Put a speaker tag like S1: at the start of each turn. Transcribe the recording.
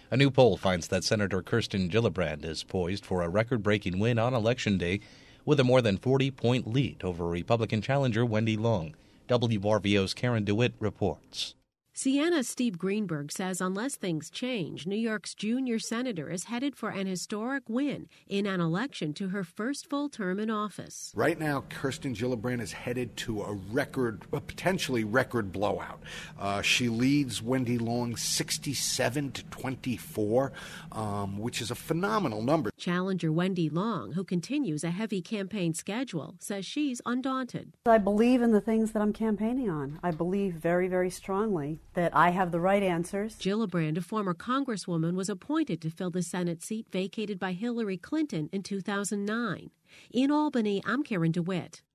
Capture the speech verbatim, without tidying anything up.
S1: A new poll finds that Senator Kirsten Gillibrand is poised for a record-breaking win on Election Day with a more than forty-point lead over Republican challenger Wendy Long. W R V O's Karen DeWitt reports.
S2: Sienna's Steve Greenberg says unless things change, New York's junior senator is headed for an historic win in an election to her first full term in office.
S3: Right now, Kirsten Gillibrand is headed to a record, a potentially record blowout. Uh, she leads Wendy Long sixty-seven to twenty-four, um, which is a phenomenal number.
S2: Challenger Wendy Long, who continues a heavy campaign schedule, says she's undaunted.
S4: I believe in the things that I'm campaigning on. I believe very, very strongly that I have the right answers.
S2: Gillibrand, a former congresswoman, was appointed to fill the Senate seat vacated by Hillary Clinton in two thousand nine. In Albany, I'm Karen DeWitt.